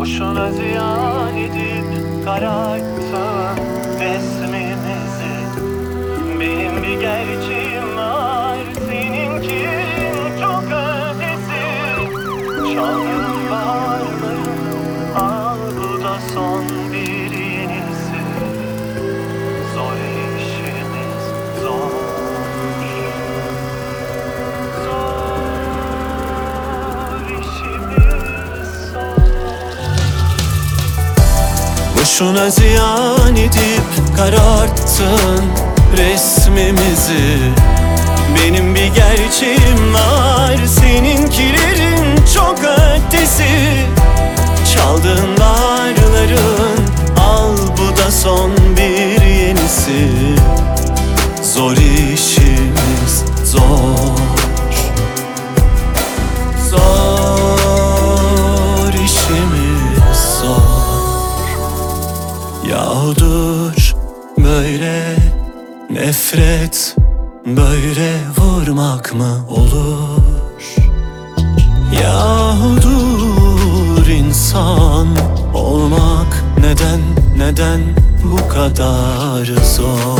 Boşuna ziyan edip kararttın resmimizi. Benim bir gerçeğim var, seninki çok ötesi. Çaldığım bağırlarını al, bu da son bir yenisi. Zor işimiz zor. Boşuna ziyan edip kararttın resmimizi. Benim bir gerçeğim var, seninkilerin çok ötesi. Çaldığın bağırların al, bu da son bir yenisi. Zor işimiz zor. Zor işimiz zor. Yahu dur, böyle nefret, böyle vurmak mı olur? Yahu dur, insan olmak neden bu kadar zor?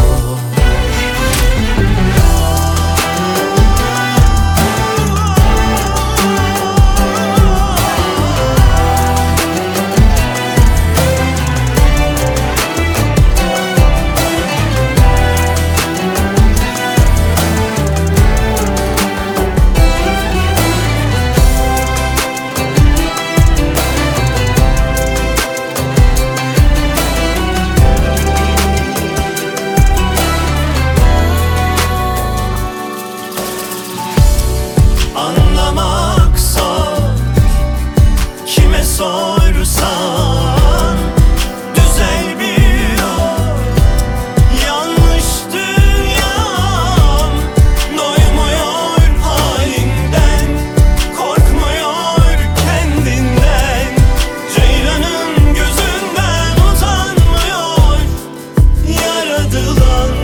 Anlamak zor, kime sorsan düzel bir yol. Yanlış dünyam doymuyor halinden, korkmuyor kendinden. Ceylanın gözünden utanmıyor yaradılan.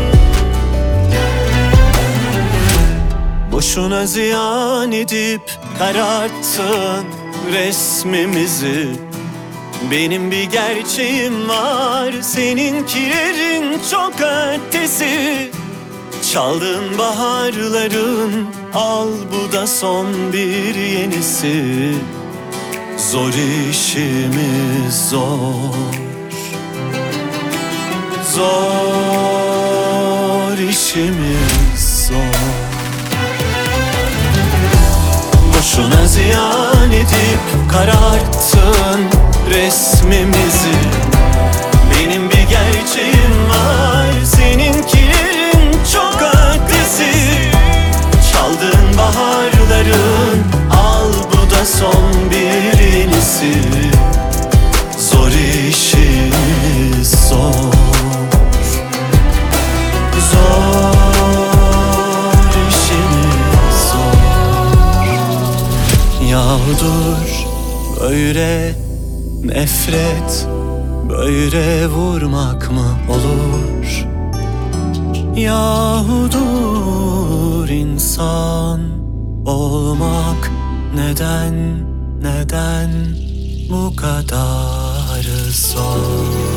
Boşuna ziyan edip kararttın resmimizi. Benim bir gerçeğim var, seninkilerin çok ötesi. Çaldığın baharların al, bu da son bir yenisi. Zor işimiz zor. Zor işimiz zor. Boşuna ziyan edip kararttın resmimizi. Benim bir gerçeğim var, seninkilerin çok ötesi. Çaldığın baharların al, bu da son bir yenisi. Zor işimiz zor. Yahu dur, böyle nefret, böyle vurmak mı olur? Yahu dur, insan olmak neden bu kadar zor?